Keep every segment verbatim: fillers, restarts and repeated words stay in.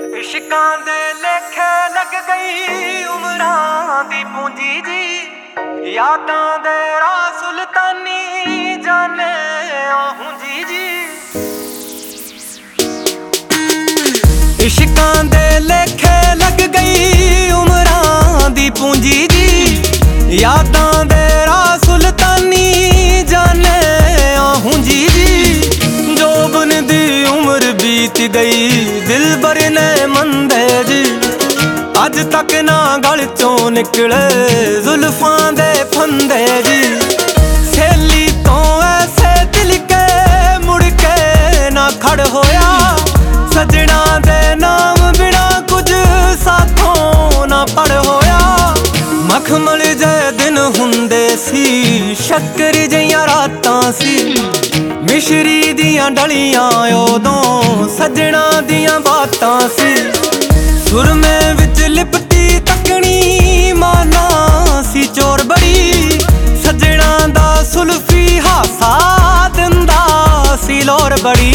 इश्कां दे लेखे लग गई उमरां दी पूंजी जी, यादां दे राह सुल्तानी जाने आहूं जी जी। इश्कां दे लेखे लग गई उमरां दी पूंजी जी, यादां दे राह सुल्तानी जाने आहूं जी जी। जोबन दी उम्र बीत गई दिल बर ने मंदे जी, अज तक ना गल चों निकले जुल्फां दे फंदे जी। सहेली तो ऐसे दिल के मुड़ के ना खड़ होया, सजना दे नाम बिना कुछ साथों ना पड़ होया। मखमल जे दिन हुंदे सी, शक्कर जियां रातां सी, मिश्री दियां डलियां उदों सजना दियां बातां सी। सुरमे विच लिपटी तकनी माना सी चोर बड़ी, सजना दा सुल्फी हासा दिंदा सी लोर बड़ी।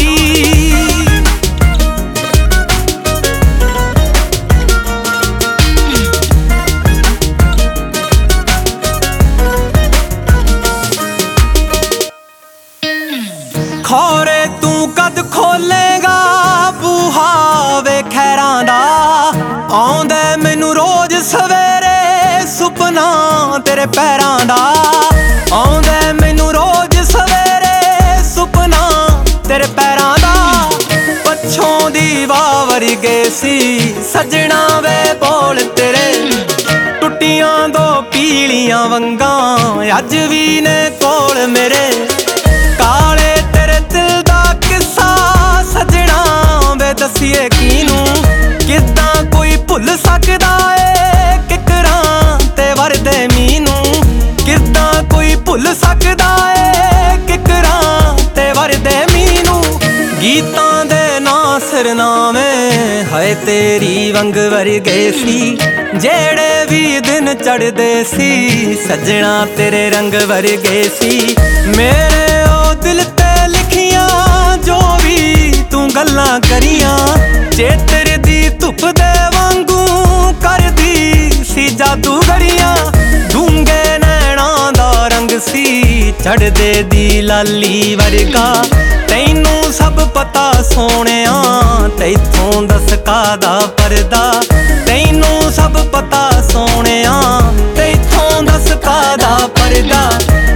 खौरे तू कद खोलेगा बूहा वे खैरां दा, आउंदे मैनू रोज सवेरे सुपना तेरे पैरां दा। आउंदे मैनू रोज सवेरे सुपना तेरे पैरां दा। पछों दी वाह वरगे सी सजना वे बोल तेरे, टुटियां दो पीलियां वंगां अज भी ने कोल मेरे। काले तेरे दिल दा किस्सा सजना वे दसिए कीनू, किदां कोई भुल सकदा ए किकरां ते वरदे मीनू। किदां कोई भुल सकदा ए किकरां ते वरदे मीनू। गीतां दे नां सिरनामे हाय तेरी वंग वरगे सी, जेड़े भी दिन चढ़दे सी सजना तेरे रंग वरगे सी। मेरे ओ दिल ते लिखियां जो भी तू गल्लां करियां, चेतर दी धुप दे वांगू करदी सी जादू गड़ियां। डूंगे नैणां दा रंग सी चढ़दे दी लाली वरगा, तैनू सब पता सोहणिया तैथों दस कादा परदा। तैनू सब पता सोहणिया तैथों दस कादा परदा।